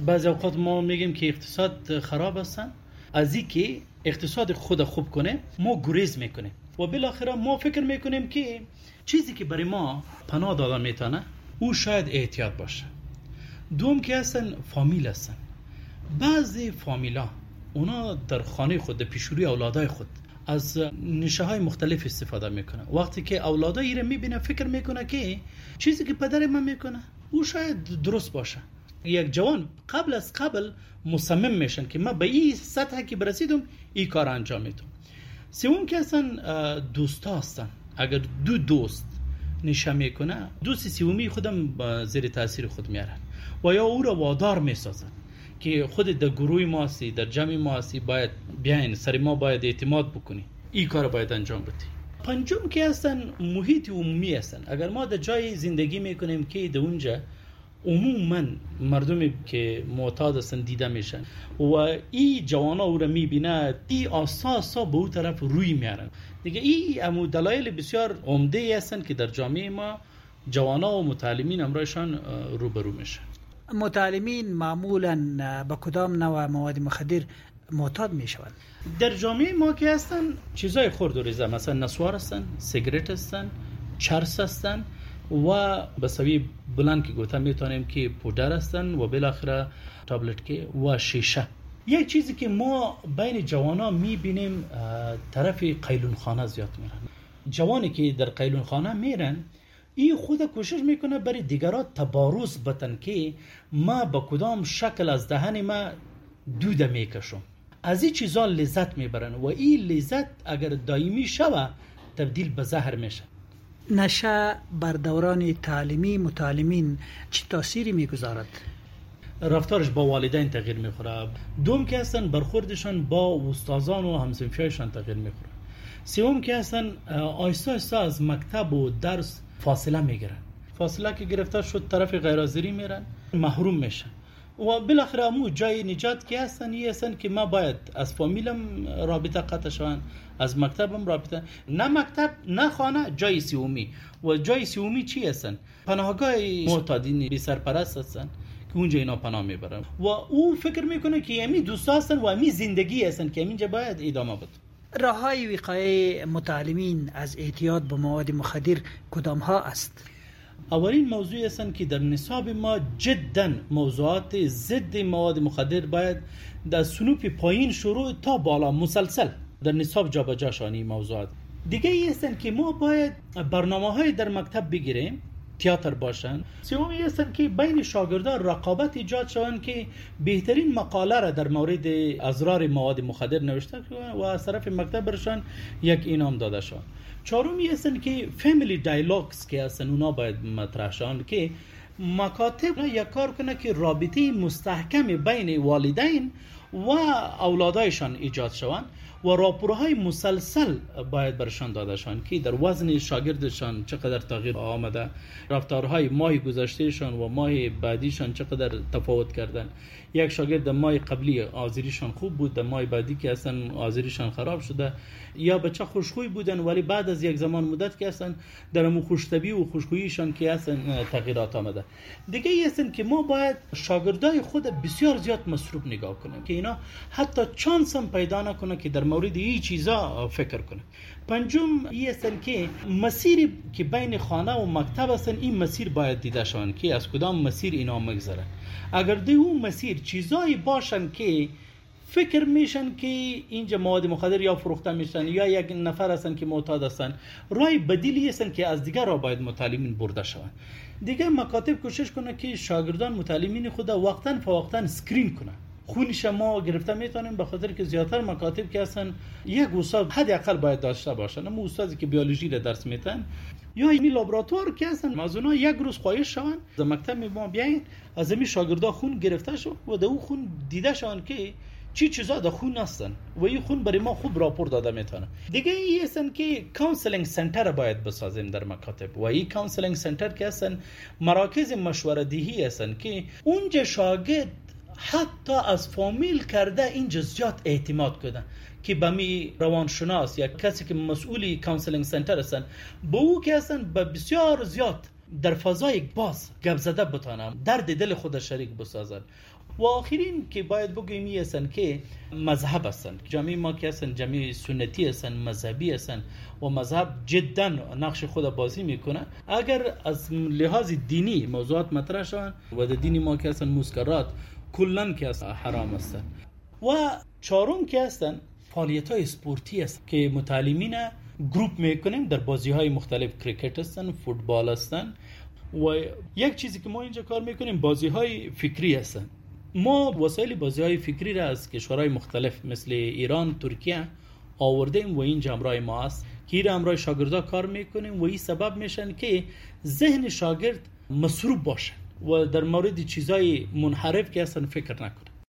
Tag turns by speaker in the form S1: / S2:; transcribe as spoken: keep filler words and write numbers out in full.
S1: بعضی اوقات ما میگیم که اقتصاد خراب هستن، از این که اقتصاد خود خوب کنه ما گریز میکنیم و بالاخره ما فکر میکنیم که چیزی که برای ما پناه داده میتونه او شاید احتیاط باشه. دوم که هستن فامیل هستن. بعضی فامیلا اونا در خانه خود، در پیشروی اولادای خود از نشه های مختلف استفاده میکنه. وقتی که اولادای رو میبینه فکر میکنه که چیزی که پدر من میکنه او شاید درست باشه. یک جوان قبل از قبل مصمم میشن که من به این سطح که برسیدم این کار انجام میدم. سوم که اصلا دوستا هستن. اگر دو دوست نشه میکنه دوست سومی خودم زیر تاثیر خود میارن و یا او را وادار میسازن که خود در گروه ما هستی، در جمع ما هستی، باید بیاین سر ما باید اعتماد بکنی، این کار باید انجام بدی. پنجم که هستن محیط عمومی هستن. اگر ما در جای زندگی میکنیم که در اونجا عموما مردمی که معتاد هستن دیده میشن و این جوانا او را میبینه، این آسا آسا به اون طرف روی میارن دیگه. این امو دلایل بسیار عمده هستن که در جامعه ما جوانا و متعلمین امرایشان روبرو میشن.
S2: متعلمین معمولاً با کدام نوع مواد مخدر معتاد میشوند؟
S1: در جامعه ما که هستن چیزای خورد و ریزه، مثلا نسوار هستن، سیگرت هستن، چرس هستن و بسوی بلند که گوته میتونیم که پودر هستن و بالاخره تابلت که و شیشه. یک چیزی که ما بین جوانا میبینیم طرف قیلون خانه زیاد میرن. جوانی که در قیلون خانه میرن این خود کوشش میکنه برای دیگران تبارز بتن که ما با کدام شکل از دهن ما دوده میکشم. از این چیزا لذت میبرن و این لذت اگر دائمی شوه تبدیل به زهر میشه.
S2: نشه بر دوران تعلیمی متعلمین چه تأثیری میگذارد؟
S1: رفتارش با والدین تغییر میخوره. دوم که هستن برخوردشان با استادان و همسنفیایشان تغییر میخوره. سوم که هستن آیستا آیستا از مکتب و درس فاصله میگیرن. فاصله که گرفته شد طرف غیرحاضری میرن، محروم میشن و بالاخره امو جای نجات که هستن یه هستن که ما باید از فامیلم رابطه قطع شون، از مکتبم رابطه، نه مکتب نه خانه، جای سومی. و جای سومی چی هستن؟ پناهگاه معتادین بی سرپرست هستن که اونجا اینا پناه میبرن و او فکر میکنه که امی دوستا هستن و امی زندگی هستن که اینجا باید ادامه بده.
S2: راههای وقایه متعلمین از اعتیاد به مواد مخدر کدام ها است؟
S1: اولین موضوع هستن که در نصاب ما جدا موضوعات ضد مواد مخدر باید در صنوف پایین شروع تا بالا مسلسل در نصاب جابجا شانی موضوعات. دیگه ای هستن که ما باید برنامه‌های در مکتب بگیریم، تئاتر باشن. سومی هستن که بین شاگردان رقابت ایجاد شوند که بهترین مقاله را در مورد اضرار مواد مخدر نوشته و از طرف مکتب برشان یک انعام داده شود. چهارمی هستن که فامیلی دایالوگز که هستن اونا باید مطرح شوند که مکاتب یک کار کنه که رابطه مستحکم بین والدین و اولادایشان ایجاد شوند و راپورهای مسلسل باید برشان داده شوند که در وزن شاگردشان چقدر تغییر آمده، رفتارهای ماه گذشتهشان و ماه بعدیشان چقدر تفاوت کردن. یک شاگرد ماه قبلی حاضریشان خوب بود، در ماه بعدی که اصلا حاضریشان خراب شده، یا بچه خوشخوی بودن ولی بعد از یک زمان مدت که اصلا در مو خوشطبعی و خوشخوییشان که اصلا تغییرات آمده. دیگه ای هستن که ما باید شاگردای خود بسیار زیاد مصروف نگاه کنیم که اینا حتی چانس هم پیدا نکنه که در مورد این چیزا فکر کنه. پنجم ای هستن که مسیری که بین خانه و مکتب هستن این مسیر باید دیده شون که از کدام مسیر اینا مگذره. اگر در اون مسیر چیزایی باشن که فکر میشن که اینجا مواد مخدر یا فروخته میشن یا یک نفر هستن که معتاد هستن، راه بدیلی هستن که از دیگر را باید متعلمین برده شون. دیگه مکاتب کوشش کنه که شاگردان متعلمین خود وقتاً فوقتاً اسکرین کنه. خونش ما گرفته میتونیم به خاطر که زیادتر مکاتب که هستن یک استاد حداقل باید داشته باشن. اما استادی که بیولوژی را درس میتن یا این لابراتوار که هستن از اونها یک روز خواهش شون در مکتب ما بیاین از این شاگردا خون گرفته شو و در اون خون دیده شون که چی چیزا در خون هستن و این خون برای ما خوب راپور داده میتونه. دیگه این هستن که کانسلینگ سنتر باید بسازیم در مکاتب و این کانسلینگ سنتر که هستن مراکز مشوره دهی هستن که اونجا شاگرد حتی از فامیل کرده اینجا زیاد اعتماد کنه که به می روانشناس یا کسی که مسئولی کانسلینگ سنتر هستن با او که هستن به بسیار زیاد در فضای باز گپ زده بتونن درد دل خود شریک بسازن. و آخرین که باید بگوییم این هستند که مذهب هستند. جامعه ما که هستند جامعه سنتی هستند، مذهبی هستند و مذهب جدا نقش خود بازی میکنه. اگر از لحاظ دینی موضوعات مطرح شوند و در دین ما که هستند مسکرات کلا که حرام هستند. و چهارم که هستند فعالیت های اسپورتی است که متعلمین گروپ میکنیم در بازی های مختلف، کریکت هستند، فوتبال هستند. و یک چیزی که ما اینجا کار میکنیم بازی های فکری هستند. ما وسایل بازی های فکری را از کشورهای مختلف مثل ایران، ترکیه آوردیم و اینجا همراه ما است که این همراه شاگردا کار میکنیم و این سبب میشن که ذهن شاگرد مصروف باشه و در مورد چیزای منحرف که اصلا فکر نکنه.